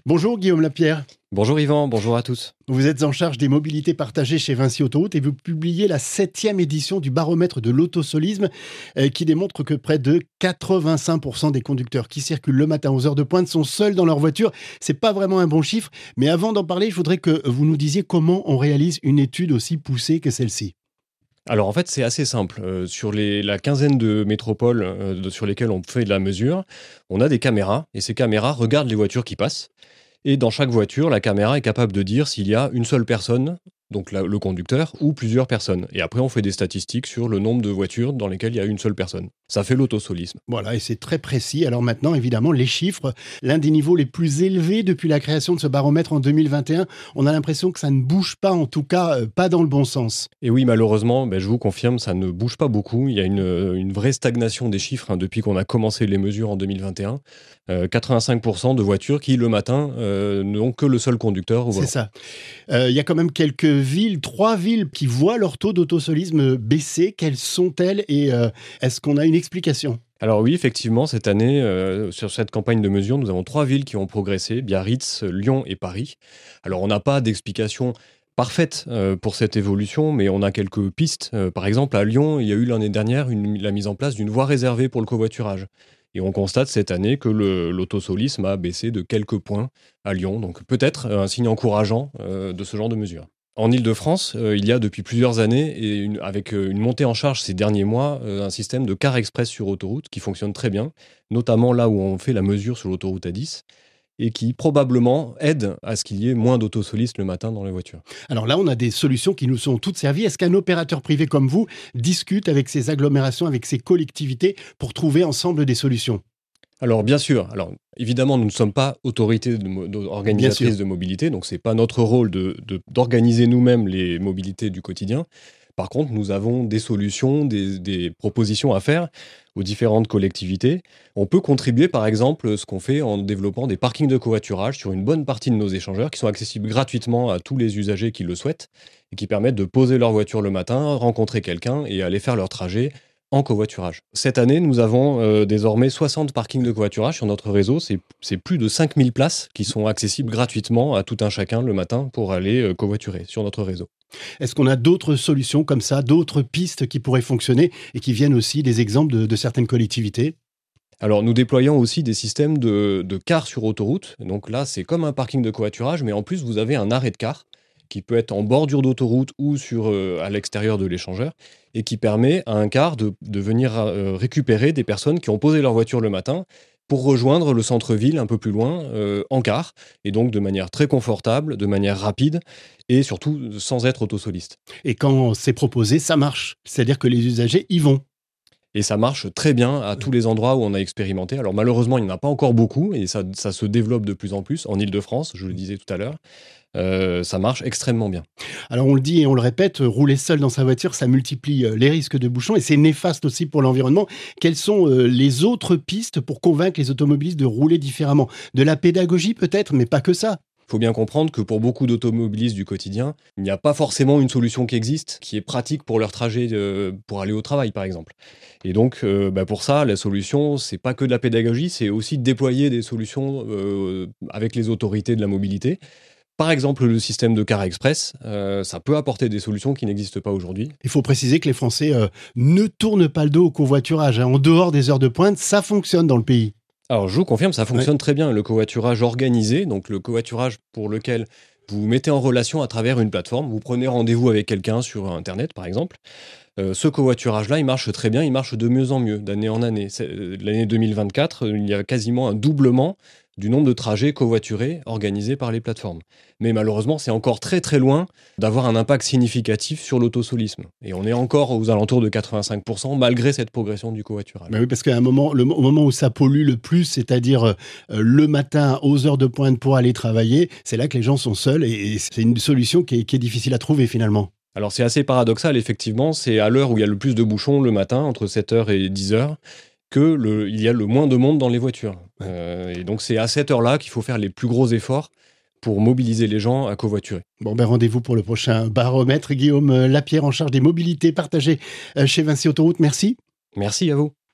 Bonjour Guillaume Lapierre. Bonjour Yvan, bonjour à tous. Vous êtes en charge des mobilités partagées chez Vinci Autoroute et vous publiez la 7e édition du baromètre de l'autosolisme qui démontre que près de 85% des conducteurs qui circulent le matin aux heures de pointe sont seuls dans leur voiture. C'est pas vraiment un bon chiffre, mais avant d'en parler, je voudrais que vous nous disiez comment on réalise une étude aussi poussée que celle-ci. Alors en fait c'est assez simple. Sur la quinzaine de métropoles sur lesquelles on fait de la mesure, on a des caméras et ces caméras regardent les voitures qui passent. Et dans chaque voiture, la caméra est capable de dire s'il y a une seule personne, donc le conducteur, ou plusieurs personnes. Et après, on fait des statistiques sur le nombre de voitures dans lesquelles il y a une seule personne. Ça fait l'autosolisme. Voilà, et c'est très précis. Alors maintenant, évidemment, les chiffres, l'un des niveaux les plus élevés depuis la création de ce baromètre en 2021, on a l'impression que ça ne bouge pas, en tout cas, pas dans le bon sens. Et oui, malheureusement, je vous confirme, ça ne bouge pas beaucoup. Il y a une vraie stagnation des chiffres depuis qu'on a commencé les mesures en 2021. 85% de voitures qui, le matin, n'ont que le seul conducteur au volant. C'est ça. Il y a quand même quelques villes, 3 villes qui voient leur taux d'autosolisme baisser. Quelles sont-elles et est-ce qu'on a une explication ? Alors oui, effectivement, cette année, sur cette campagne de mesure, nous avons 3 villes qui ont progressé, Biarritz, Lyon et Paris. Alors on n'a pas d'explication parfaite pour cette évolution, mais on a quelques pistes. Par exemple, à Lyon, il y a eu l'année dernière la mise en place d'une voie réservée pour le covoiturage. Et on constate cette année que l'autosolisme a baissé de quelques points à Lyon. Donc peut-être un signe encourageant de ce genre de mesures. En Île-de-France, il y a depuis plusieurs années, avec une montée en charge ces derniers mois, un système de car express sur autoroute qui fonctionne très bien, notamment là où on fait la mesure sur l'autoroute A10, et qui probablement aide à ce qu'il y ait moins d'autosolistes le matin dans les voitures. Alors là, on a des solutions qui nous sont toutes servies. Est-ce qu'un opérateur privé comme vous discute avec ces agglomérations, avec ces collectivités pour trouver ensemble des solutions ? Alors bien sûr, évidemment nous ne sommes pas autorité organisatrice de mobilité, donc ce n'est pas notre rôle d'organiser nous-mêmes les mobilités du quotidien. Par contre, nous avons des solutions, des propositions à faire aux différentes collectivités. On peut contribuer par exemple ce qu'on fait en développant des parkings de covoiturage sur une bonne partie de nos échangeurs qui sont accessibles gratuitement à tous les usagers qui le souhaitent et qui permettent de poser leur voiture le matin, rencontrer quelqu'un et aller faire leur trajet en covoiturage. Cette année, nous avons désormais 60 parkings de covoiturage sur notre réseau. C'est plus de 5000 places qui sont accessibles gratuitement à tout un chacun le matin pour aller covoiturer sur notre réseau. Est-ce qu'on a d'autres solutions comme ça, d'autres pistes qui pourraient fonctionner et qui viennent aussi des exemples de certaines collectivités ? Alors, nous déployons aussi des systèmes de cars sur autoroute. Donc là, c'est comme un parking de covoiturage, mais en plus, vous avez un arrêt de car qui peut être en bordure d'autoroute ou à l'extérieur de l'échangeur, et qui permet à un car de venir récupérer des personnes qui ont posé leur voiture le matin pour rejoindre le centre-ville un peu plus loin en car, et donc de manière très confortable, de manière rapide, et surtout sans être autosoliste. Et quand c'est proposé, ça marche. C'est-à-dire que les usagers y vont. Et ça marche très bien à tous les endroits où on a expérimenté. Alors malheureusement, il n'y en a pas encore beaucoup, et ça se développe de plus en plus. En Île-de-France, je le disais tout à l'heure, ça marche extrêmement bien. Alors on le dit et on le répète, rouler seul dans sa voiture, ça multiplie les risques de bouchons et c'est néfaste aussi pour l'environnement. Quelles sont les autres pistes pour convaincre les automobilistes de rouler différemment ? De la pédagogie peut-être, mais pas que ça. Il faut bien comprendre que pour beaucoup d'automobilistes du quotidien, il n'y a pas forcément une solution qui existe, qui est pratique pour leur trajet pour aller au travail, par exemple. Et donc, pour ça, la solution, c'est pas que de la pédagogie, c'est aussi de déployer des solutions avec les autorités de la mobilité. Par exemple, le système de car express, ça peut apporter des solutions qui n'existent pas aujourd'hui. Il faut préciser que les Français ne tournent pas le dos au covoiturage. En dehors des heures de pointe, ça fonctionne dans le pays. Alors, je vous confirme, ça fonctionne très bien. Le covoiturage organisé, donc le covoiturage pour lequel vous vous mettez en relation à travers une plateforme, vous prenez rendez-vous avec quelqu'un sur Internet, par exemple. Ce covoiturage-là, il marche très bien, il marche de mieux en mieux, d'année en année. L'année 2024, il y a quasiment un doublement du nombre de trajets covoiturés organisés par les plateformes. Mais malheureusement, c'est encore très très loin d'avoir un impact significatif sur l'autosolisme. Et on est encore aux alentours de 85% malgré cette progression du covoiturage. Oui, parce qu'à un moment, au moment où ça pollue le plus, c'est-à-dire le matin aux heures de pointe pour aller travailler, c'est là que les gens sont seuls et c'est une solution qui est difficile à trouver finalement. Alors c'est assez paradoxal, effectivement, c'est à l'heure où il y a le plus de bouchons le matin, entre 7h et 10h, il y a le moins de monde dans les voitures. Et donc c'est à cette heure-là qu'il faut faire les plus gros efforts pour mobiliser les gens à covoiturer. Bon, rendez-vous pour le prochain baromètre. Guillaume Lapierre, en charge des mobilités partagées chez Vinci Autoroute. Merci. Merci à vous.